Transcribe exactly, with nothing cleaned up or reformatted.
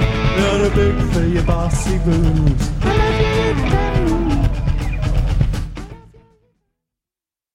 You're too big for your bossy boots. I love you,